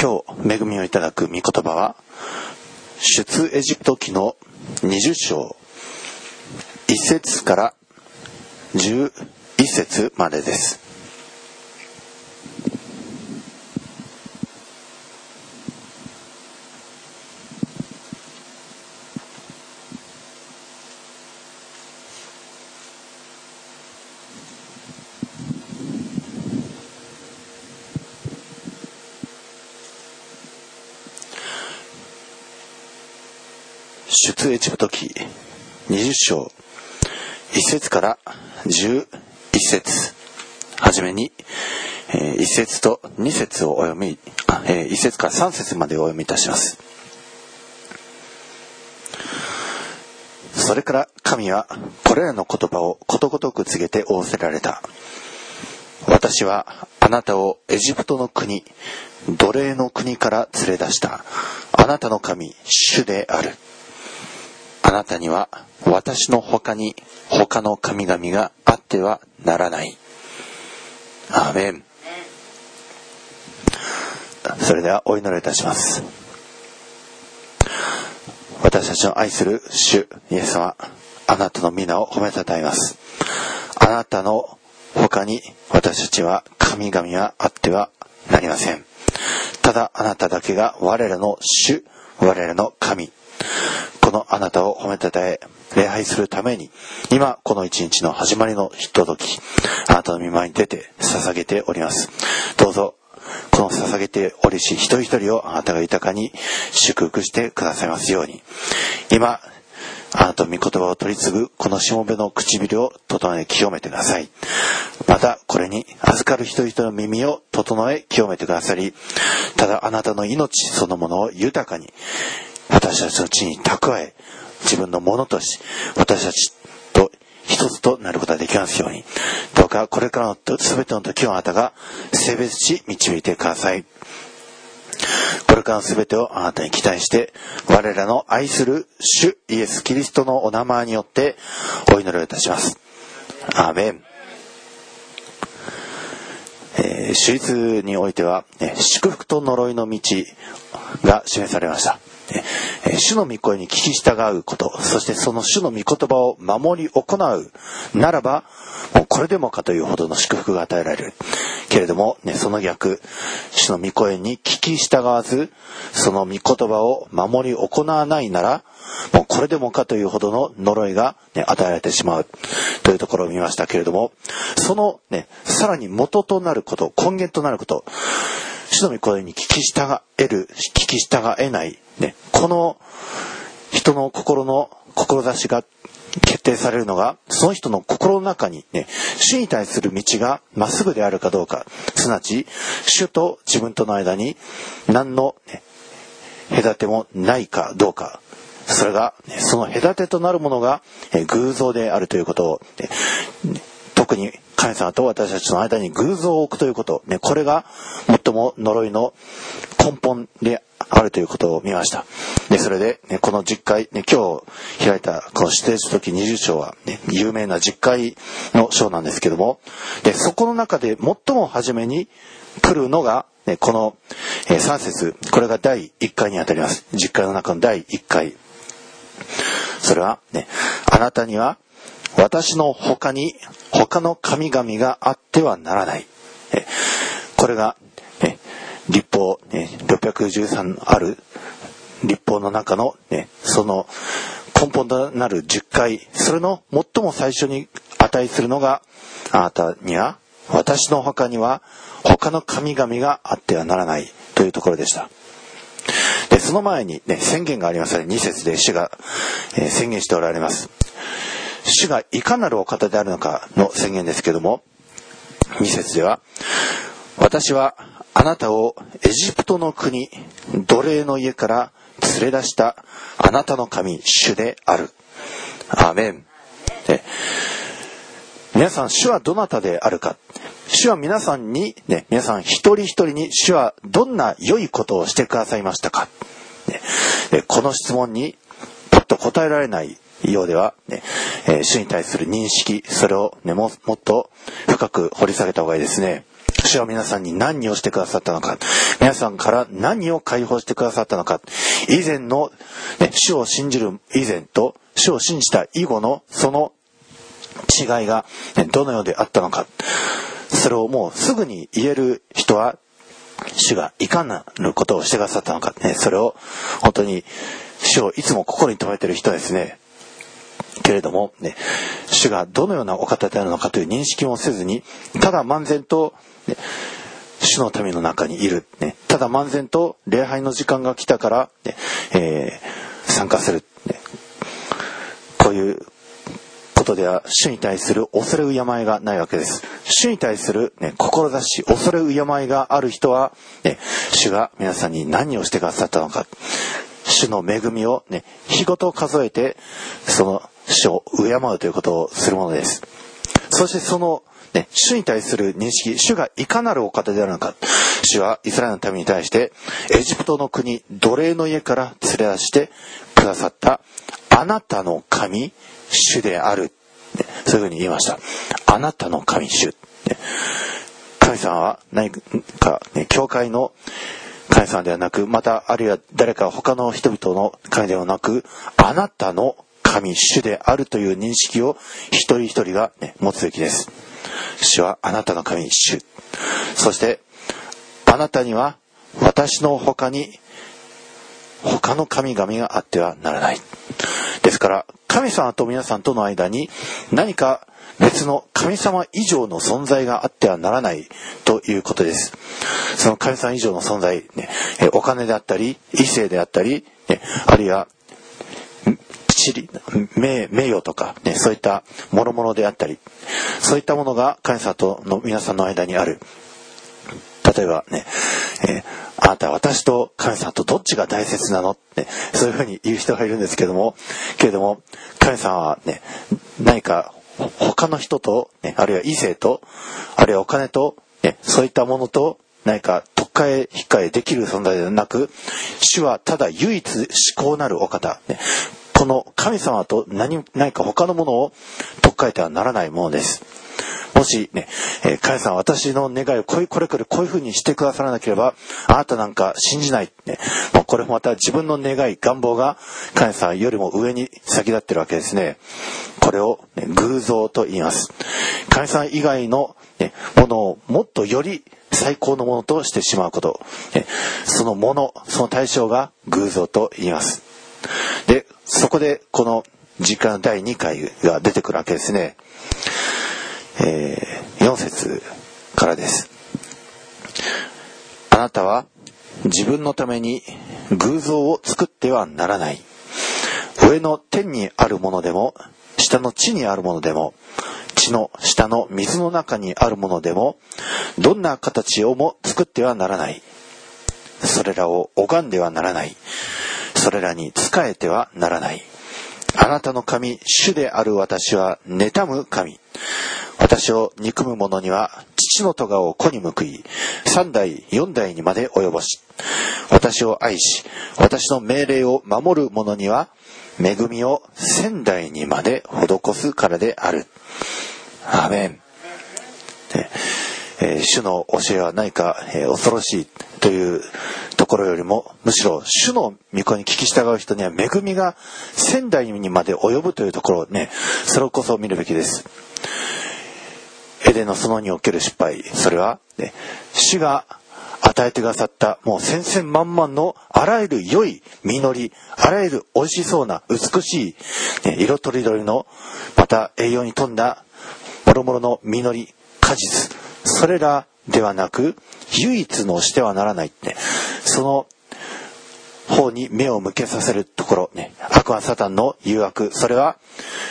今日恵みをいただく御言葉は出エジプト記の20章1節から11節までです。出エジプト記20章1節から11節はじめに1節と2節をお読み1節から3節までお読みいたします。それから神はこれらの言葉をことごとく告げて仰せられた。私はあなたをエジプトの国奴隷の国から連れ出したあなたの神主である。あなたには私の他に他の神々があってはならない。アーメン。それではお祈りいたします。私たちの愛する主イエス様、あなたの皆を褒めたたえます。あなたの他に私たちは神々はあってはなりません。ただあなただけが我らの主、我らの神。このあなたを褒めたたえ礼拝するために今この一日の始まりのひととき、あなたの御前に出て捧げております。どうぞこの捧げておりし一人一人をあなたが豊かに祝福してくださいますように、今あなたの御言葉を取り継ぐこのしもべの唇を整え清めてください。またこれに預かる一人一人の耳を整え清めてくださり、ただあなたの命そのものを豊かに私たちの地に蓄え、自分のものとし私たちと一つとなることができますように、どうかこれからの全ての時をあなたが性別し導いてください。これからの全てをあなたに期待して我らの愛する主イエスキリストのお名前によってお祈りをいたします。アーメン。主律においては、祝福と呪いの道が示されました。主の御声に聞き従うこと、そしてその主の御言葉を守り行うならば、もうこれでもかというほどの祝福が与えられるけれども、その逆、主の御声に聞き従わずその御言葉を守り行わないなら、もうこれでもかというほどの呪いが、与えられてしまうというところを見ましたけれども、その、さらに元となること、根源となること、主の御声に聞き従えない、この人の心の志が決定されるのが、その人の心の中に主に対する道がまっすぐであるかどうか、すなわち主と自分との間に何の隔てもないかどうか、それがその隔てとなるものが偶像であるということを、特に神様と私たちの間に偶像を置くということ、これが最も呪いの根本であるということを見ました。それで、この実会、今日開いたこの出エジプト記20章は、有名な実会の章なんですけども、そこの中で最も初めに来るのが、この3節、これが第1回にあたります。実会の中の第1回。それは、あなたには私の他に他の神々があってはならない。これが、律法、613ある律法の中の、その根本となる10回、それの最も最初に値するのが、あなたには私の他には他の神々があってはならないというところでした。でその前に、宣言がありますので、2節で主が、宣言しておられます。主がいかなるお方であるのかの宣言ですけども、2節では、私はあなたをエジプトの国奴隷の家から連れ出したあなたの神主である。アーメン。皆さん、主はどなたであるか。主は皆さんに、皆さん一人一人に主はどんな良いことをしてくださいましたか。この質問にパッと答えられないようでは、主に対する認識、それを、もっと深く掘り下げた方がいいですね。 主は皆さんに何をしてくださったのか、皆さんから何を解放してくださったのか、以前の、主を信じる以前と主を信じた以後のその違いが、どのようであったのか、それをもうすぐに言える人は主がいかなることをしてくださったのか、それを本当に主をいつも心に留めている人ですね。けれども、主がどのようなお方であるのかという認識もせずに、ただ漫然と、主の民の中にいる、ただ漫然と礼拝の時間が来たから、参加する、こういうことでは主に対する恐れ敬いがないわけです。主に対する、志、恐れ敬いがある人は、主が皆さんに何をしてくださったのか、主の恵みを、日ごと数えてその主を敬うということをするものです。そしてその、主に対する認識、主がいかなるお方であるのか、主はイスラエルの民に対してエジプトの国奴隷の家から連れ出してくださったあなたの神主である、そういうふうに言いました。あなたの神主、神様は何か、教会の神様ではなく、またあるいは誰か他の人々の神ではなく、あなたの神主であるという認識を一人一人が、持つべきです。主はあなたの神主、そしてあなたには私の他に他の神々があってはならない。ですから神様と皆さんとの間に何か別の神様以上の存在があってはならないということです。その神様以上の存在、お金であったり異性であったり、あるいは名誉とか、そういった諸々であったり、そういったものが神様との皆さんの間にある。例えばあなたは私と神様とどっちが大切なの、そういうふうに言う人がいるんですけれども神様は何か他の人と、あるいは異性と、あるいはお金と、そういったものと何か取っ換え引っ換えできる存在ではなく、主はただ唯一至高なるお方、この神様と何か他のものを取っ換えてはならないものです。もし神様は私の願いをこれこういうふうにしてくださらなければあなたなんか信じない、もうこれもまた自分の願い願望が神様よりも上に先立ってるわけですね。これを、偶像と言います。神様以外の、ものをもっとより最高のものとしてしまうこと、そのもの、その対象が偶像と言います。で、そこでこの時間第2回が出てくるわけですね。4節からです。あなたは自分のために偶像を作ってはならない。上の天にあるものでも下の地にあるものでも地の下の水の中にあるものでもどんな形をも作ってはならない。それらを拝んではならない。それらに仕えてはならない。あなたの神主である私は妬む神。私を憎む者には父の咎を子に報い、3代4代にまで及ぼし、私を愛し私の命令を守る者には恵みを1000代にまで施すからである。アーメン。主の教えは何か、恐ろしいというところよりも、むしろ主の御子に聞き従う人には恵みが1000代にまで及ぶというところをそれこそ見るべきです。エデンの園における失敗、それは、主が与えてくださったもう千々万々のあらゆる良い実り、あらゆる美味しそうな美しい、色とりどりのまた栄養に富んだ諸々の実り果実、それらではなく唯一のしてはならない、その方に目を向けさせるところ、悪魔サタンの誘惑、それは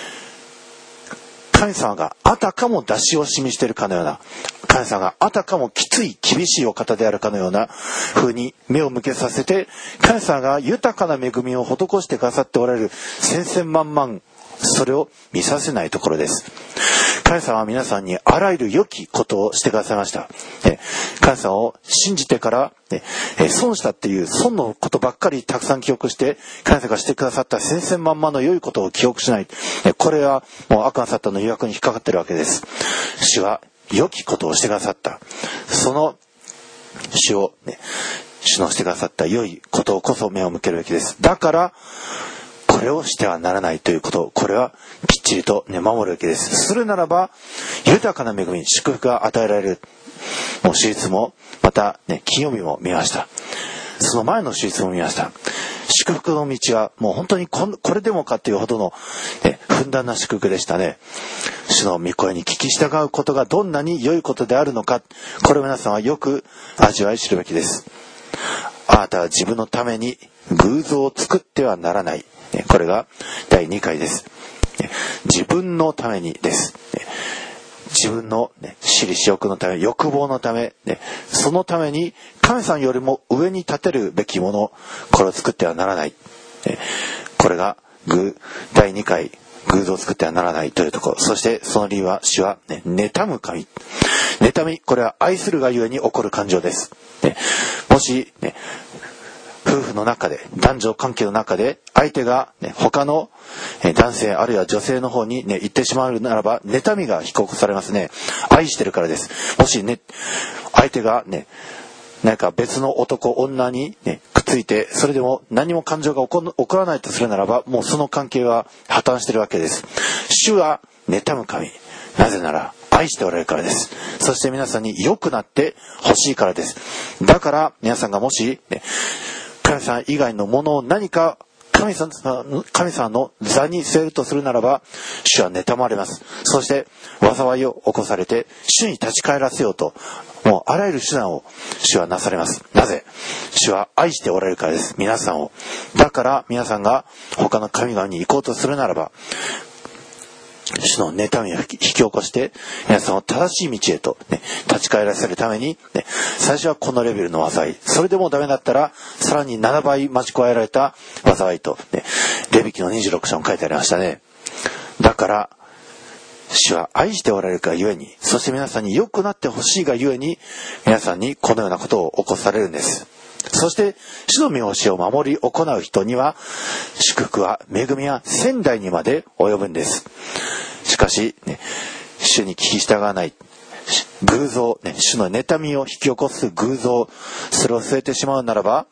神様があたかも出し惜しみしているかのような、神様があたかもきつい厳しいお方であるかのような風に目を向けさせて、神様が豊かな恵みを施してくださっておられる千々万々、それを見させないところです。神様は皆さんにあらゆる良きことをしてくださいました。神様を信じてから損したっていう損のことばっかりたくさん記憶して、神様がしてくださった千々万々の良いことを記憶しない、これはもう悪魔サタンの誘惑に引っかかっているわけです。主は良きことをしてくださった。その主をね、主のしてくださった良いことこそ目を向けるべきです。だからこれをしてはならないということ、これはきっちりとね、守るべきです。するならば豊かな恵み、祝福が与えられる。もう手術もまたね、金曜日も見ました。その前の手術も見ました。祝福の道はもう本当にこれでもかというほどの、ね、ふんだんな祝福でしたね。主の御声に聞き従うことがどんなに良いことであるのか、これを皆さんはよく味わい知るべきです。あなたは自分のために偶像を作ってはならない。これが第2回です。自分のためにです。自分の、私利私欲のため、欲望のため、そのために神様よりも上に立てるべきもの、これを作ってはならない。これが第2回偶像を作ってはならないというところ。そしてその理由は、主は、妬む神。妬み、これは愛するがゆえに起こる感情です。もし、夫婦の中で、男女関係の中で相手が、他の男性あるいは女性の方に、行ってしまうならば、妬みが被告されますね。愛してるからです。もし相手が何か別の男女に、くっついて、それでも何も感情が起こらないとするならば、もうその関係は破綻しているわけです。主は妬む神。なぜなら愛しておられるからです。そして皆さんに良くなってほしいからです。だから皆さんがもし、神様以外のものを何か神様の座に据えるとするならば、主は妬まれます。そして災いを起こされて、主に立ち返らせようと、もうあらゆる手段を主はなされます。なぜ？主は愛しておられるからです。皆さんを。だから皆さんが他の神々に行こうとするならば、主の妬みを引き起こして皆さんを正しい道へと、立ち返らせるために、最初はこのレベルの災い、それでもダメだったらさらに7倍増し加えられた災いと、レビ記の26章に書いてありましたね。だから主は愛しておられるがゆえに、そして皆さんに良くなってほしいがゆえに、皆さんにこのようなことを起こされるんです。そして主の見教えを守り行う人には、祝福は恵みは1000代にまで及ぶんです。しかし、主に聞き従わない、偶像、主の妬みを引き起こす偶像、それを据えてしまうならば、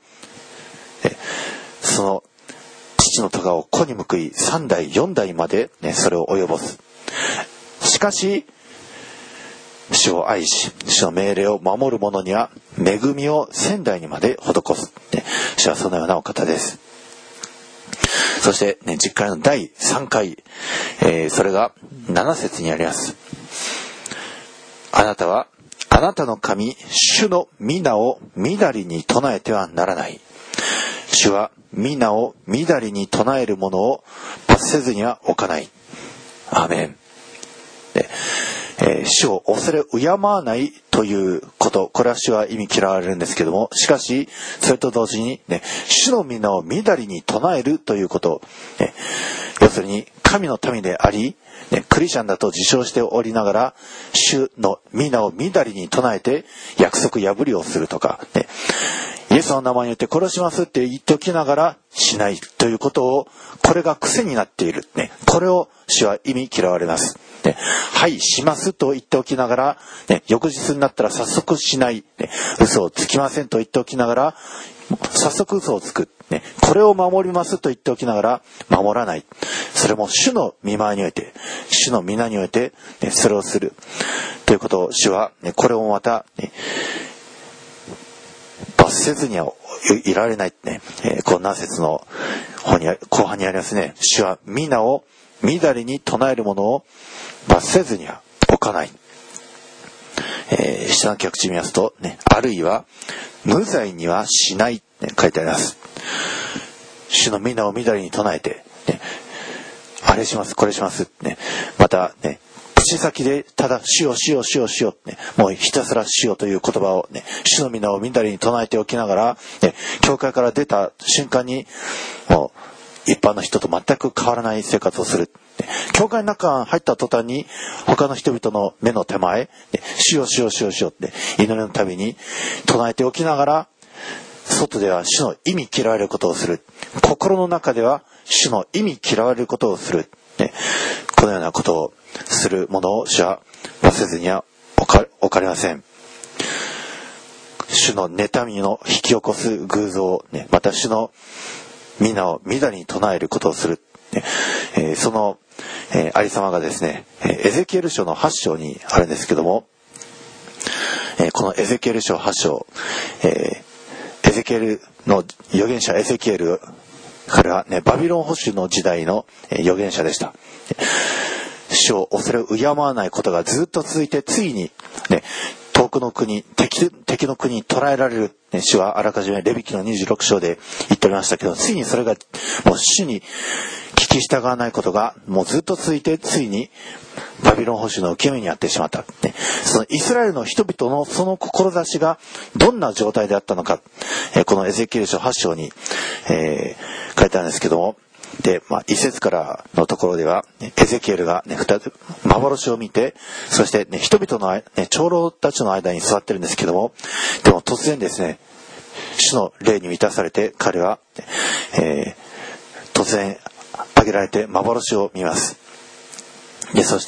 その父の咎を子に報い3代4代まで、それを及ぼす。しかし主を愛し、主の命令を守る者には恵みを1000代にまで施す。主はそのようなお方です。そして、10回の第3回、それが7節にあります。あなたはあなたの神主の御名をみだりに唱えてはならない。主は御名をみだりに唱える者を罰せずには置かない。アーメン。主を恐れ敬わないということ、これは主は意味嫌われるんですけども、しかしそれと同時に、主の御名をみだりに唱えるということ、要するに神の民であり、クリスチャンだと自称しておりながら、主の御名をみだりに唱えて約束破りをするとか、イエスの名前によって殺しますって言っておきながらしないということを、これが癖になっている。これを主は意味嫌われます。はいしますと言っておきながら、翌日になったら早速しない、嘘をつきませんと言っておきながら早速嘘をつく、これを守りますと言っておきながら守らない。それも主の御前において、主の皆において、それをするということを主は、これをまた、罰せずにはいられない、この何節の方に後半にありますね。主は皆をみだりに唱える者を罰せずには置かない。下の脚地見ますと、あるいは無罪にはしない、書いてあります。主の皆をみだりに唱えて、あれしますこれします、また口先でただ主よ主よ主よ主よ、もうひたすら主よという言葉を、主の皆をみだりに唱えておきながら、教会から出た瞬間にもう一般の人と全く変わらない生活をする。教会の中に入った途端に他の人々の目の手前、主よ主よ主よ主よって祈りのたびに唱えておきながら、外では主の意味嫌われることをする。心の中では主の意味嫌われることをする。このようなことをする者を主は罰せずには置置かれません。主の妬みの引き起こす偶像、また主の皆をみだりに唱えることをする、その、ありさまがですね、エゼキエル書の8章にあるんですけども、このエゼキエル書8章、エゼキエルの預言者エゼキエル、彼はバビロン保守の時代の預言者でした。主を恐れ敬わないことがずっと続いて、ついに、遠くの国、敵の国に捕らえられる、主はあらかじめレビ記の26章で言っておりましたけど、ついにそれがもう主に聞き従わないことがもうずっと続いて、ついにバビロン保守の受け身にあってしまった。そのイスラエルの人々のその志がどんな状態であったのか、このエゼキエル書8章に、書いてあるんですけども、で、一節からのところでは、エゼキエルが幻を見て、そして人々の長老たちの間に座ってるんですけども、でも突然ですね、主の霊に満たされて、彼は、突然挙げられて幻を見ます。で、そして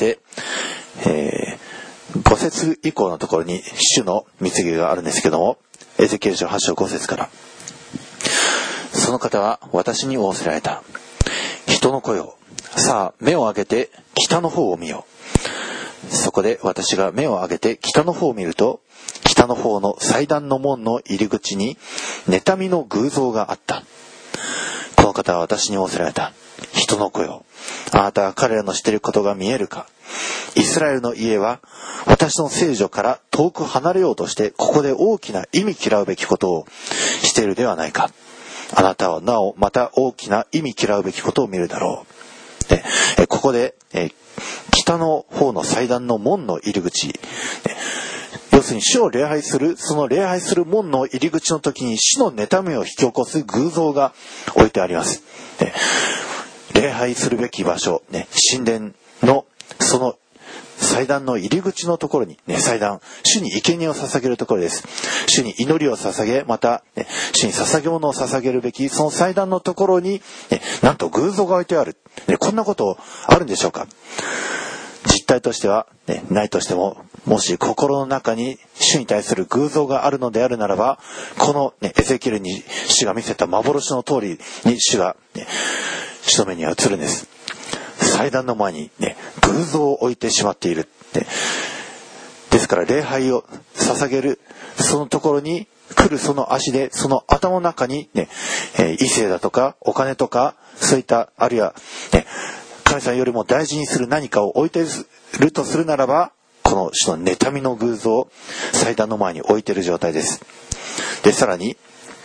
、5節以降のところに主の蜜げがあるんですけども、エゼキエル書8章5節から、その方は私に仰せられた。人の子よ、さあ目を上げて北の方を見よ。そこで私が目を上げて北の方を見ると、北の方の祭壇の門の入り口に妬みの偶像があった。この方は私に仰せられた。人の子よ、あなたは彼らのしていることが見えるか。イスラエルの家は私の聖女から遠く離れようとして、ここで大きな忌み嫌うべきことをしているではないか。あなたはなおまた大きな忌み嫌うべきことを見るだろう。で、ここで、北の方の祭壇の門の入り口、要するに主を礼拝する、その礼拝する門の入り口の時に主の妬みを引き起こす偶像が置いてあります。礼拝するべき場所、神殿のその祭壇の入り口のところに、祭壇、主に生贄を捧げるところです。主に祈りを捧げ、また、主に捧げ物を捧げるべきその祭壇のところに、なんと偶像が置いてある。こんなことあるんでしょうか。実態としては、ないとしても、もし心の中に主に対する偶像があるのであるならば、この、エゼキエルに主が見せた幻の通りに主が、主の目には映るんです。祭壇の前に偶像を置いてしまっている。ですから礼拝を捧げるそのところに来るその足で、その頭の中に異性だとかお金とか、そういったあるいは神様よりも大事にする何かを置いているとするならば、この主の妬みの偶像を祭壇の前に置いている状態です。で、さらに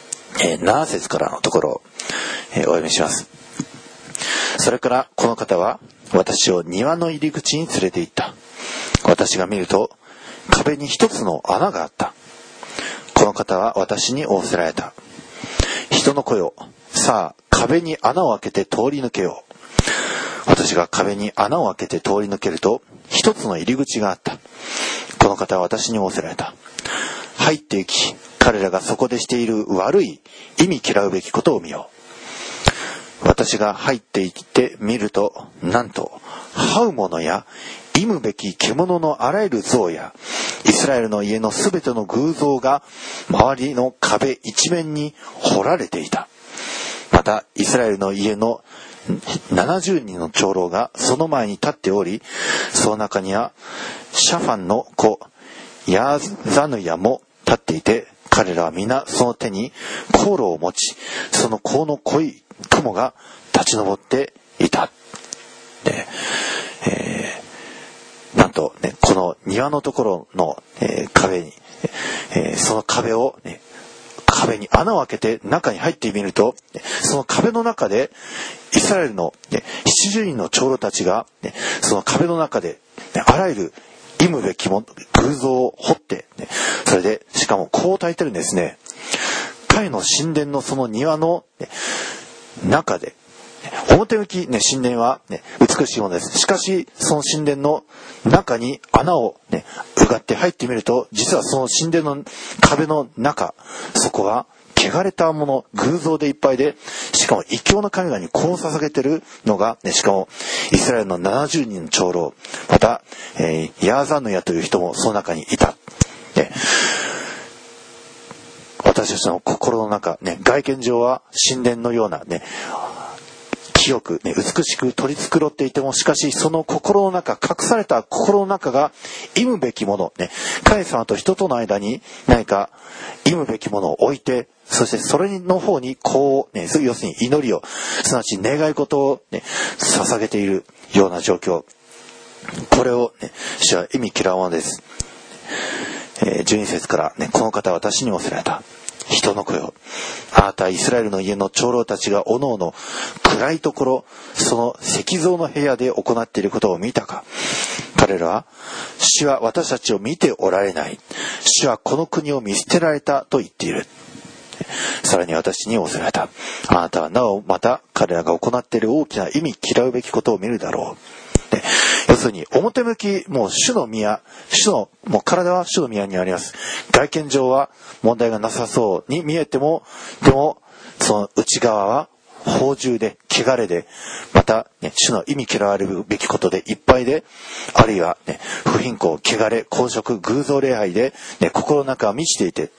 7節からのところをお読みします。それからこの方は私を庭の入り口に連れて行った。私が見ると壁に一つの穴があった。この方は私に仰せられた。人の子よ、さあ壁に穴を開けて通り抜けよう。私が壁に穴を開けて通り抜けると、一つの入り口があった。この方は私に仰せられた。入って行き、彼らがそこでしている悪い忌み嫌うべきことを見よう。私が入っていってみると、なんと這うものや忌むべき獣のあらゆる像やイスラエルの家のすべての偶像が周りの壁一面に彫られていた。またイスラエルの家の70人の長老がその前に立っており、その中にはシャファンの子ヤーザヌヤも立っていて、彼らは皆その手に香炉を持ち、その香の濃い雲が立ち上っていた。で、なんとね、この庭のところの、壁に、その壁を、壁に穴を開けて中に入ってみると、その壁の中でイスラエルの、70人の長老たちが、その壁の中で、あらゆる忌むべきも偶像を掘って、それでしかもこう焚いてるんですね。彼の神殿のその庭の、中で、表向き、神殿は、美しいものです。しかしその神殿の中に穴を、うがって入ってみると、実はその神殿の壁の中、そこは汚れたもの、偶像でいっぱいで、しかも異教の神々にこう捧げてるのが、しかもイスラエルの70人の長老、また、ヤーザヌヤという人もその中にいた。私たちの心の中、外見上は神殿のような清く、美しく取り繕っていても、しかしその心の中、隠された心の中が忌むべきもの、神様と人との間に何か忌むべきものを置いて、そしてそれの方にこう、要するに祈りを、すなわち願い事を、捧げているような状況。これを、主は忌み嫌うものです。12節から、この方は私に仰せられた。人の子よ、あなたイスラエルの家の長老たちがおのおの暗いところ、その石像の部屋で行っていることを見たか。彼らは、主は私たちを見ておられない、主はこの国を見捨てられたと言っている。さらに私に仰せられた。あなたはなおまた彼らが行っている大きな忌み嫌うべきことを見るだろう。要するに表向きもう主の宮、もう体は主の宮にあります。外見上は問題がなさそうに見えても、でもその内側は放縦で汚れで、また、主の忌み嫌われるべきことでいっぱいで、あるいは、不貧困、汚れ、公職、偶像礼拝で、心の中は満ちていて、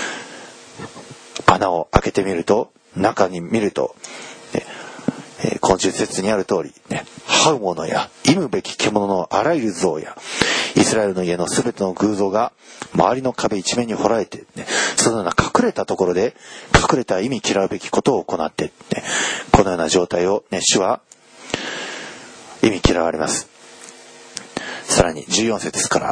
穴を開けてみると、中に見ると、この10節にある通り、這う者や忌むべき獣のあらゆる像や、イスラエルの家のすべての偶像が周りの壁一面に掘られて、そのような隠れたところで隠れた忌み嫌うべきことを行って、このような状態を、主は忌み嫌われます。さらに14節から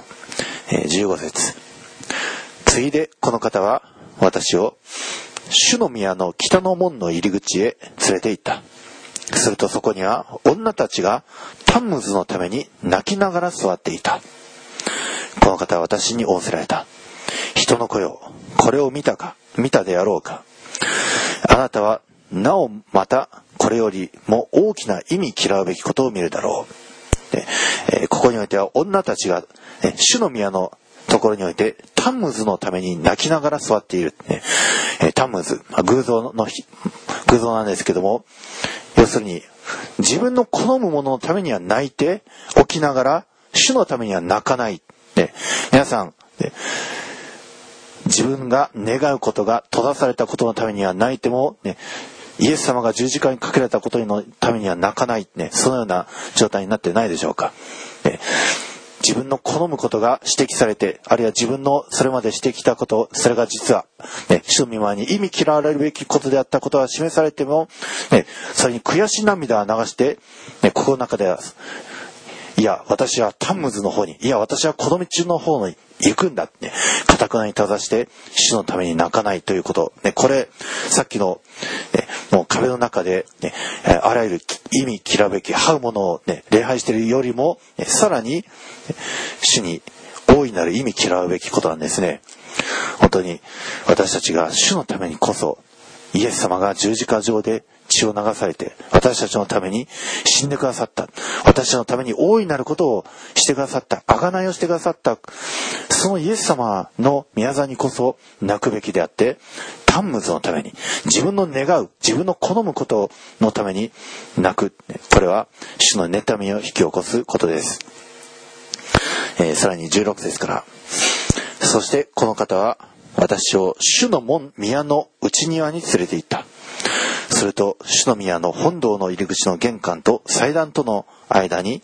15節。次いでこの方は私を主の宮の北の門の入り口へ連れて行った。するとそこには女たちがタンムズのために泣きながら座っていた。この方は私に仰せられた。人の子よ、これを見たであろうか。あなたはなおまたこれよりも大きな忌み嫌うべきことを見るだろう。ここにおいては女たちが、主の宮のところにおいてタンムズのために泣きながら座っている。タンムズ、偶像なんですけども、要するに自分の好むもののためには泣いておきながら、主のためには泣かない。皆さん、自分が願うことが閉ざされたことのためには泣いても、イエス様が十字架にかけられたことのためには泣かない。そのような状態になってないでしょうか。自分の好むことが指摘されて、あるいは自分のそれまでしてきたこと、それが実は、主の御前に忌み嫌われるべきことであったことが示されても、それに悔し涙を流して、心の中では、いや、私はタンムズの方に、いや、私はこの道の方に行くんだって、堅くなに正して、主のために泣かないということ。これ、さっきの、もう壁の中で、あらゆる忌み嫌うべき、這うものを、礼拝しているよりも、さらに、主に大いなる忌み嫌うべきことなんですね。本当に、私たちが主のためにこそ、イエス様が十字架上で血を流されて、私たちのために死んでくださった。私たちのために大いなることをしてくださった。贖いをしてくださった。そのイエス様の宮座にこそ泣くべきであって、タンムズのために、自分の願う、自分の好むことのために泣く。これは主の妬みを引き起こすことです。さらに16節から。そしてこの方は私を主の宮の内庭に連れて行った。すると主の宮の本堂の入り口の玄関と祭壇との間に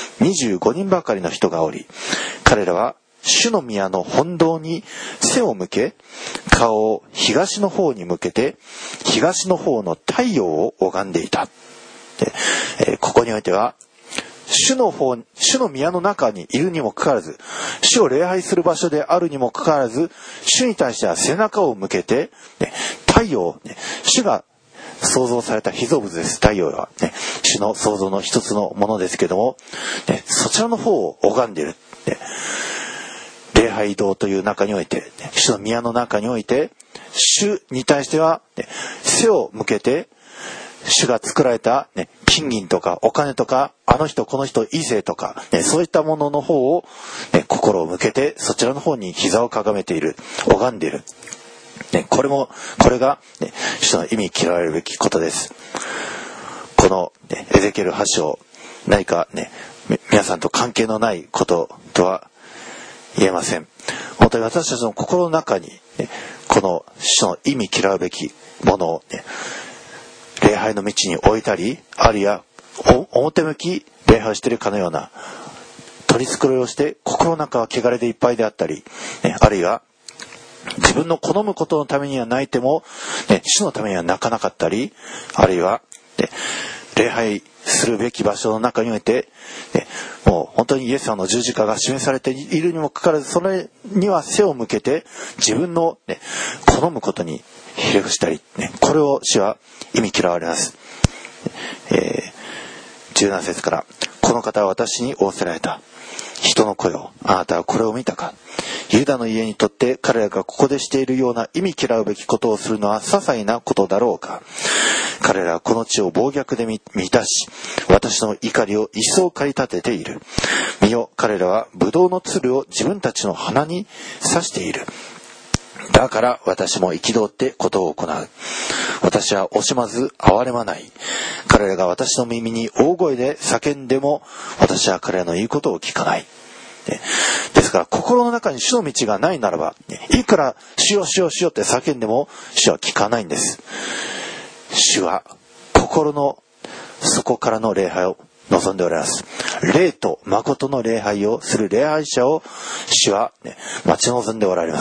25人ばかりの人がおり、彼らは主の宮の本堂に背を向け、顔を東の方に向けて東の方の太陽を拝んでいた。ここにおいては主の宮の中にいるにもかかわらず、主を礼拝する場所であるにもかかわらず、主に対しては背中を向けて、太陽、主が創造された被造物です。太陽は、主の創造の一つのものですけども、そちらの方を拝んでいる。礼拝堂という中において、主の宮の中において、主に対しては、背を向けて、主が作られた、金銀とかお金とか、あの人この人異性とか、そういったものの方を、心を向けてそちらの方に膝をかがめている、拝んでいる。 これが、主の意味嫌われるべきことです。この、エゼキエル8章、何か皆さんと関係のないこととは言えません。本当に私たちの心の中に、この主の意味嫌うべきものを、礼拝の道に置いたり、あるいは表向き礼拝しているかのような取り繕いをして、心の中は汚れでいっぱいであったり、あるいは自分の好むことのためには泣いても、主のためには泣かなかったり、あるいは、礼拝するべき場所の中において、もう本当にイエス様の十字架が示されているにもかかわらず、それには背を向けて自分の、好むことにひれ伏したり、これを主は意味嫌われます。17節から、この方は私に仰せられた。人の声を、あなたはこれを見たか。ユダの家にとって彼らがここでしているような意味嫌うべきことをするのは些細なことだろうか。彼らはこの地を暴虐で満たし、私の怒りを一層駆り立てている。見よ、彼らはブドウのつるを自分たちの鼻に刺している。だから私も憤ってことを行う。私は惜しまず憐れまない。彼らが私の耳に大声で叫んでも、私は彼らの言うことを聞かない。ですから心の中に主の道がないならば、いくら主よ主よ主よって叫んでも主は聞かないんです。主は心の底からの礼拝を望んでおられます。霊と誠の礼拝をする礼拝者を主は、待ち望んでおられます。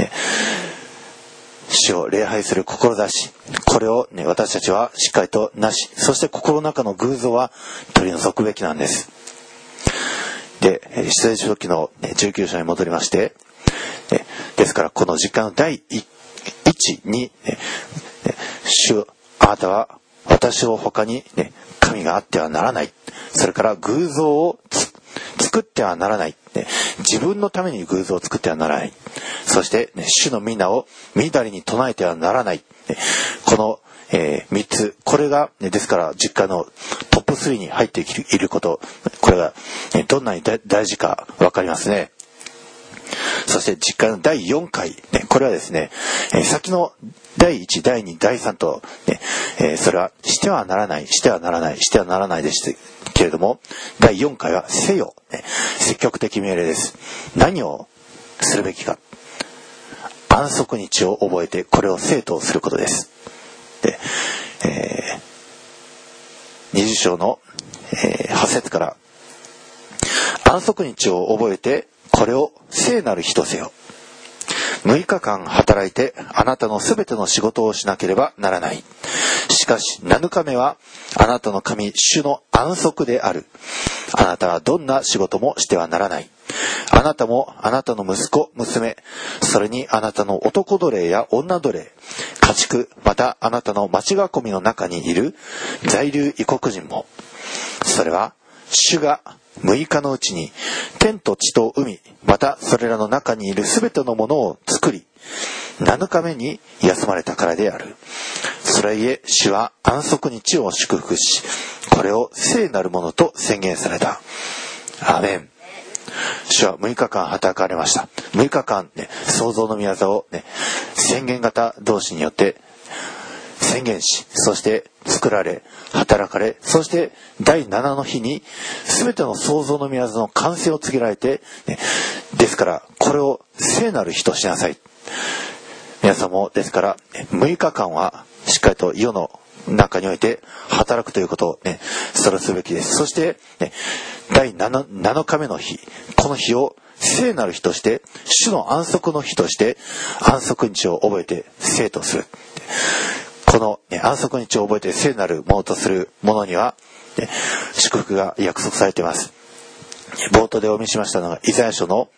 主を礼拝する志、これを、私たちはしっかりとなし、そして心の中の偶像は取り除くべきなんです。で、出エジプト記の19章に戻りまして、ですからこの時間の第1に、主、あなたは私を他に、神があってはならない。それから偶像を作ってはならない。自分のために偶像を作ってはならない。そして、主の皆をみだりに唱えてはならない。この、3つ、これが、ですから実家のトップ3に入っていること、これが、どんなに大事か分かりますね。そして実家の第4回、これはですね、先の第1、第2、第3と、それはしてはならない、してはならない、してはならないですけれども、第4回はせよ、積極的命令です。何をするべきか。安息日を覚えてこれを正当することです。で、20章の、8節から、安息日を覚えてこれを聖なる日とせよ。6日間働いてあなたのすべての仕事をしなければならない。しかし7日目はあなたの神主の安息である。あなたはどんな仕事もしてはならない。あなたもあなたの息子、娘、それにあなたの男奴隷や女奴隷、家畜、またあなたの町囲みの中にいる在留異国人も、それは主が6日のうちに天と地と海、またそれらの中にいるすべてのものを作り、7日目に休まれたからである。それゆえ主は安息日を祝福し、これを聖なるものと宣言された。アーメン。主は6日間働かれました。6日間、創造の御業を、宣言型同士によって宣言し、そして作られ、働かれ、そして第7の日に全ての創造の御業の完成を告げられて、ですからこれを聖なる日としなさい。皆さんもですから6日間はしっかりと世の中において働くということをそれをすべきです。そして、第 7日目の日、この日を聖なる日として、主の安息の日として安息日を覚えて聖とする。この、安息日を覚えて聖なるものとするものには、祝福が約束されています。冒頭でお見せしましたのがイザヤ書の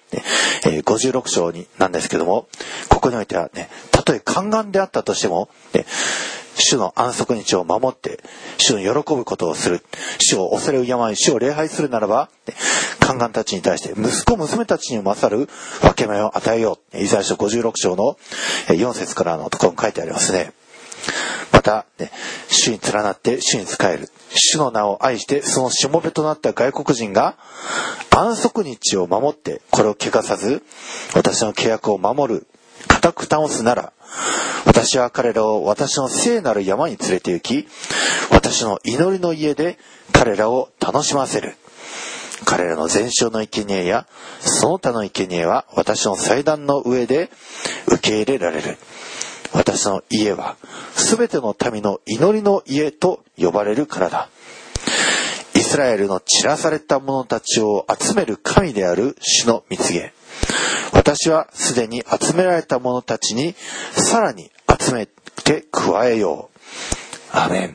56章になんですけども、ここにおいてはたとえ宦官であったとしても、主の安息日を守って主の喜ぶことをする、主を恐れ敬い主を礼拝するならば、宦官たちに対して息子娘たちに勝る分け目を与えよう。イザヤ書56章の4節からのところに書いてありますね。また、主に連なって主に仕える、主の名を愛してそのしもべとなった外国人が安息日を守ってこれを汚さず私の契約を守る固く倒すなら、私は彼らを私の聖なる山に連れて行き、私の祈りの家で彼らを楽しませる。彼らの全焼の生贄やその他の生贄は私の祭壇の上で受け入れられる。私の家はすべての民の祈りの家と呼ばれるからだ。イスラエルの散らされた者たちを集める神である主の御告げ。私はすでに集められた者たちにさらに集めて加えよう。アーメン。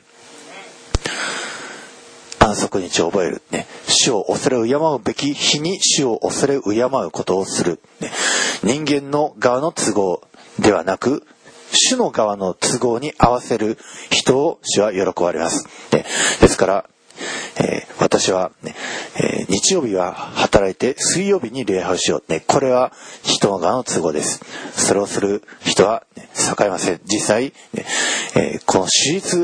安息日を覚える、ね、主を恐れ敬うべき日に主を恐れ敬うことをする、ね、人間の側の都合ではなく主の側の都合に合わせる人を主は喜ばれます、ね、ですから、私は、ね日曜日は働いて水曜日に礼拝しよう、ね、これは人の側の都合です。それをする人は、ね、栄えません。実際、ねこの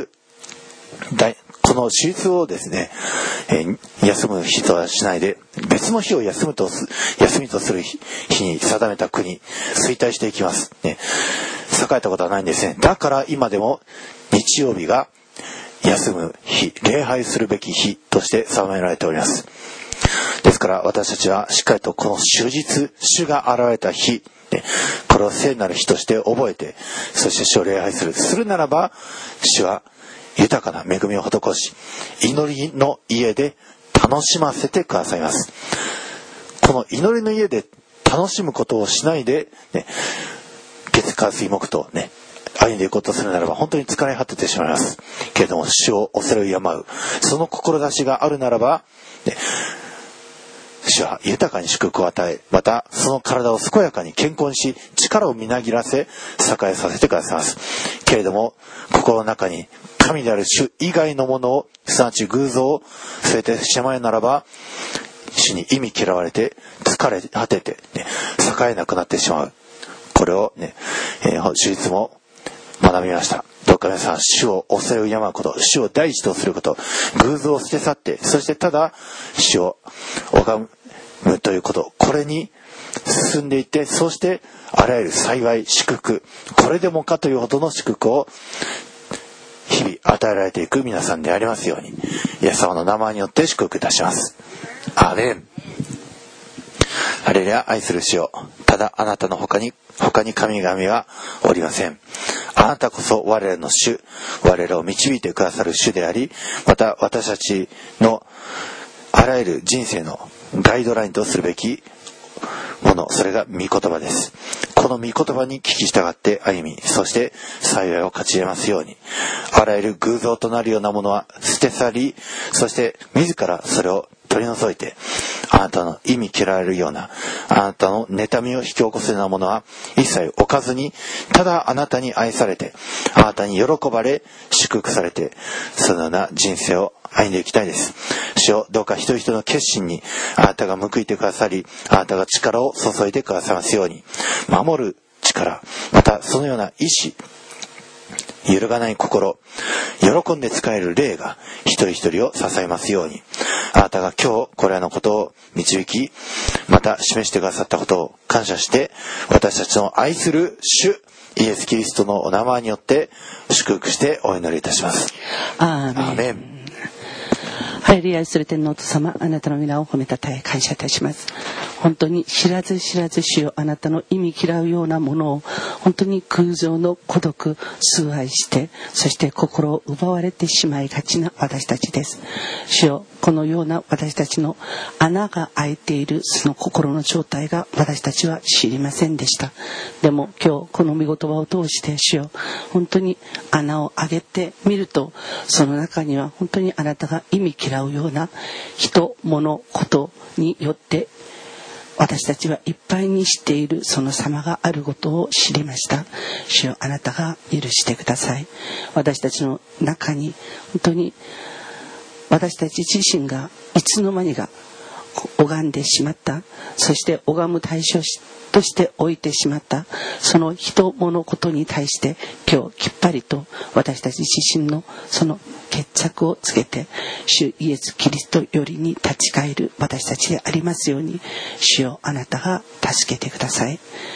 手術をですね、休む人はしないで別の日を休みとする日に定めた国衰退していきます、ね、栄えたことはないんですね。だから今でも日曜日が休む日、礼拝するべき日として定められております。ですから私たちはしっかりとこの主日、主が現れた日、これを聖なる日として覚えて、そして主を礼拝するならば、主は豊かな恵みを施し、祈りの家で楽しませてくださいます。この祈りの家で楽しむことをしないで、ね、月火水木とね歩んでいこうとするならば本当に疲れ果ててしまいます。けれども主を恐れ敬うその志があるならば、ね、主は豊かに祝福を与え、またその体を健やかに健康にし、力をみなぎらせ栄えさせてくださいます。けれども心の中に神である主以外のものを、すなわち偶像を据えてしまうならば、主に忌み嫌われて疲れ果てて、ね、栄えなくなってしまう。これをね、手術も学びました。どうか皆さん、主を恐れ敬うこと、主を第一とすること、偶像を捨て去って、そしてただ主を拝むということ、これに進んでいって、そしてあらゆる幸い、祝福、これでもかというほどの祝福を日々与えられていく皆さんでありますように、イエス様の名前によって祝福いたします。アーメン。ハレルヤ。愛する主よ、ただあなたの他に神々はおりません。あなたこそ我らの主、我らを導いてくださる主であり、また私たちのあらゆる人生のガイドラインとするべきもの、それが御言葉です。この御言葉に聞き従って歩み、そして幸いを勝ち得ますように、あらゆる偶像となるようなものは捨て去り、そして自らそれを取り除いて、あなたの忌み嫌われるような、あなたの妬みを引き起こすようなものは一切置かずに、ただあなたに愛されて、あなたに喜ばれ祝福されて、そのような人生を歩んでいきたいです。主よ、どうか一人一人の決心にあなたが報いてくださり、あなたが力を注いでくださいますように、守る力、またそのような意志、揺るがない心、喜んで使える霊が一人一人を支えますように、あなたが今日これらのことを導き、また示してくださったことを感謝して、私たちの愛する主イエス・キリストのお名前によって祝福してお祈りいたします。 アーメン。ハレルヤ。愛する天皇と様、あなたの皆を褒めたたえ感謝いたします。本当に知らず知らず主よ、あなたの忌み嫌うようなものを本当に空想の孤独崇拝して、そして心を奪われてしまいがちな私たちです。主よ、このような私たちの穴が開いているその心の状態が私たちは知りませんでした。でも今日この御言葉を通して主よ、本当に穴を開けてみると、その中には本当にあなたが忌み嫌うような人、物、ことによって私たちはいっぱいにしているその様があることを知りました。主よ、あなたが許してください。私たちの中に本当に私たち自身がいつの間にか拝んでしまった、そして拝む対象として置いてしまったその人物ことに対して今日きっぱりと私たち自身のその決着をつけて、主イエス・キリストよりに立ち返る私たちでありますように、主よ、あなたが助けてください。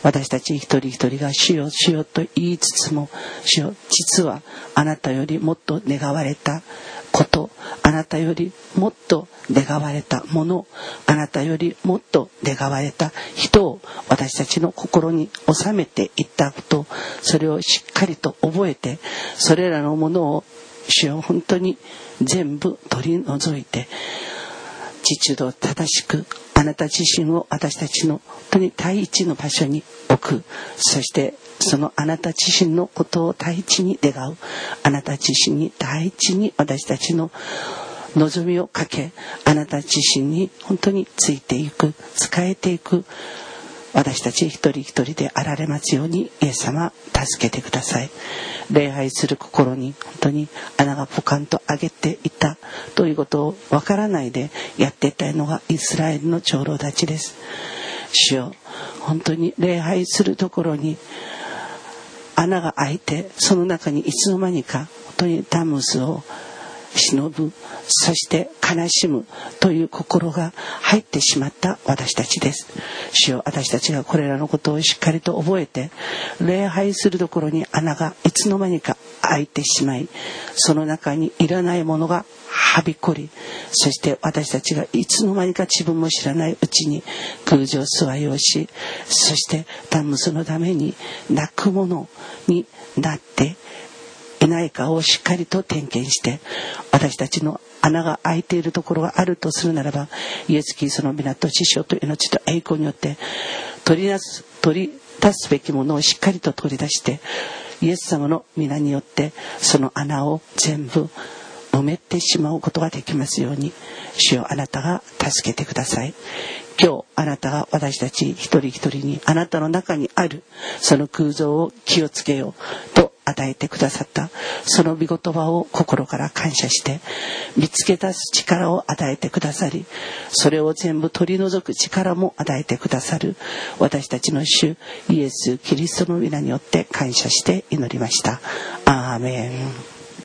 私たち一人一人が主よ主よと言いつつも、主よ実はあなたよりもっと願われたこと、あなたよりもっと願われたもの、あなたよりもっと願われた人を私たちの心に収めていったこと、それをしっかりと覚えて、それらのものを主よ本当に全部取り除いて、秩序正しくあなた自身を私たちの本当に第一の場所に置く。そしてそのあなた自身のことを第一に願う。あなた自身に第一に私たちの望みをかけ、あなた自身に本当についていく、仕えていく私たち一人一人であられますように、イエス様助けてください。礼拝する心に本当に穴がポカンと上げていたということをわからないでやっていたのがイスラエルの長老たちです。主よ、本当に礼拝するところに穴が開いて、その中にいつの間にか本当にタムスを忍ぶ、そして悲しむという心が入ってしまった私たちです。主よ、私たちがこれらのことをしっかりと覚えて、礼拝するところに穴がいつの間にか開いてしまい、その中にいらないものがはびこり、そして私たちがいつの間にか自分も知らないうちに空情座いをし、そしてタムスのために泣くものになっていないかをしっかりと点検して、私たちの穴が開いているところがあるとするならば、イエス・キリストの皆と知性と命と栄光によって取り出すべきものをしっかりと取り出して、イエス様の皆によってその穴を全部埋めてしまうことができますように、主よ、あなたが助けてください。今日あなたが私たち一人一人にあなたの中にあるその空洞を気をつけようと与えてくださったその御言葉を心から感謝して見つけ出す力を与えてくださり、それを全部取り除く力も与えてくださる私たちの主イエス・キリストの皆によって感謝して祈りました。アーメン。